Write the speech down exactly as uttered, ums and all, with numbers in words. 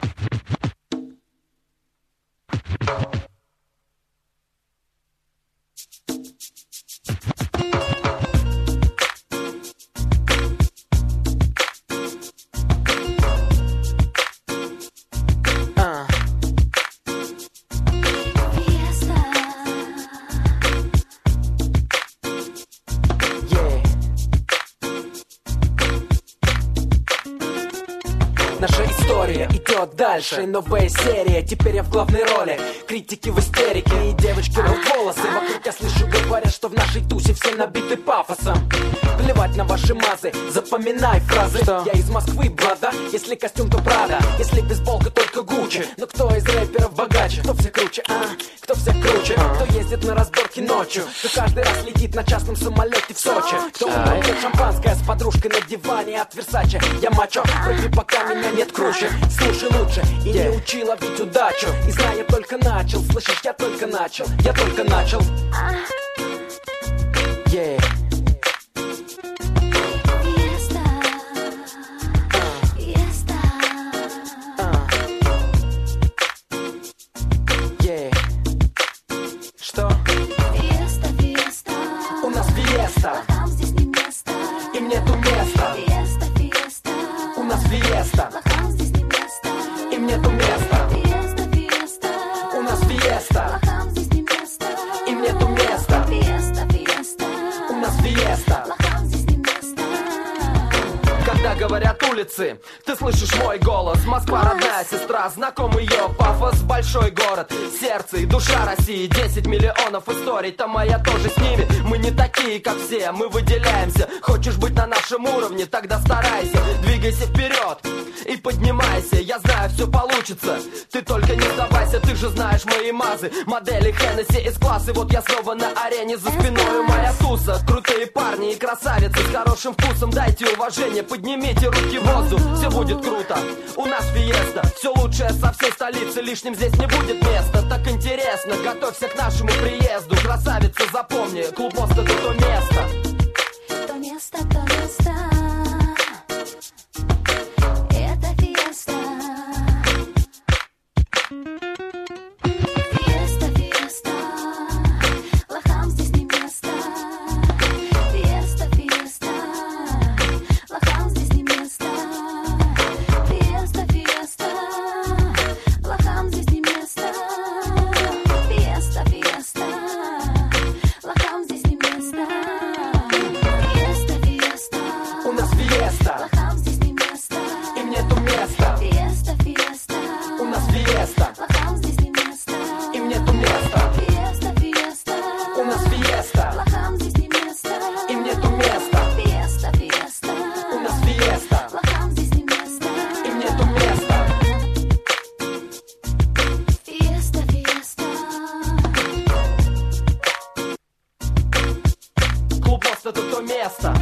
Наша история идет дальше, новая серия, теперь я в главной роли. Критики в истерике и девочки рвут волосы. Вокруг я слышу, говорят, что в нашей тусе все набиты пафосом. Плевать на ваши мазы, запоминай фразы, что я из Москвы, брата. Если костюм, то Прада, если бейсболка, только Гуччи. Но кто из рэперов богаче? Кто все круче, а? Кто все круче? Кто ездит на разборки ночью? Кто каждый раз летит на частном самолете в Сочи? Кто утром пьет шампанское с подружкой на диване от Версаче? Я мачо, прыгай, пока меня нет круче. Слушай лучше и yeah. не учи ловить удачу. И знай, я только начал, слышишь, я только начал. Я только начал. Yeah. Что? Фиеста, фиеста. У нас фиеста. Лохам здесь не место. Им нету места. Фиеста, фиеста. У нас фиеста. Лохам здесь не место. Им нету места. Фиеста, фиеста. У нас фиеста. Лохам здесь не место. Им нету места. Фиеста, фиеста. У нас фиеста. Лохам здесь не место. Когда говорят улицы, ты слышишь мой голос. Москва родная сестра, знаком ее пафос. Большой город, сердце и душа России. Десять миллионов историй, там моя тоже с ними. Мы не такие, как все, мы выделяемся. Хочешь быть на нашем уровне, тогда старайся. Двигайся вперед и поднимайся. Я знаю, все получится, ты только не сдавайся. Ты же знаешь мои мазы, модели Хеннесси из класса. Вот я снова на арене, за спиной моя туса. Крутые парни и красавицы с хорошим вкусом. Дайте уважение, поднимите руки в воздух. Все будет круто, у нас фиеста. Все лучшее со всей столицы, лишним здесь не будет места. Так интересно, готовься к нашему приезду. Красавица, запомни, клуб Мост — это то место. То место, то место. Это фиеста. Фиеста, фиеста. Лохам здесь не место. Фиеста, фиеста. Лохам здесь не место. Фиеста, фиеста. Лохам здесь не место. Фиеста, фиеста. Лохам здесь не место. Фиеста, фиеста. У нас фиеста. Лохам здесь не место. Им нету места. Фиеста, фиеста. У нас фиеста. Лохам здесь не место. Им нету места. Фиеста, фиеста. У нас фиеста. Лохам здесь не место. Им нету места. Фиеста, фиеста. У нас фиеста. Лохам здесь не место. Им нету места. Фиеста, фиеста. Клуб Мост — это то место.